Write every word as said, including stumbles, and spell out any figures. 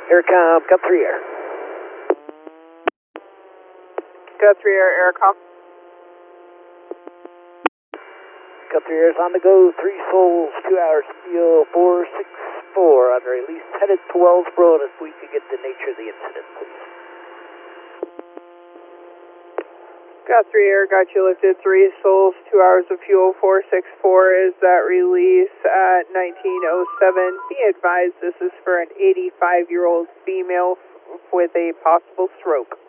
Aircom, Cut three Air. Cut three Air, Aircom. Cut three Air is on the go, three souls, two hours, fuel four six four on release, headed to Wellsboro, and if we could get the nature of the incident, please. Got three Air, got you lifted, three souls, two hours of fuel, four six four is that release at nineteen oh seven. Be advised this is for an eighty-five-year-old female with a possible stroke.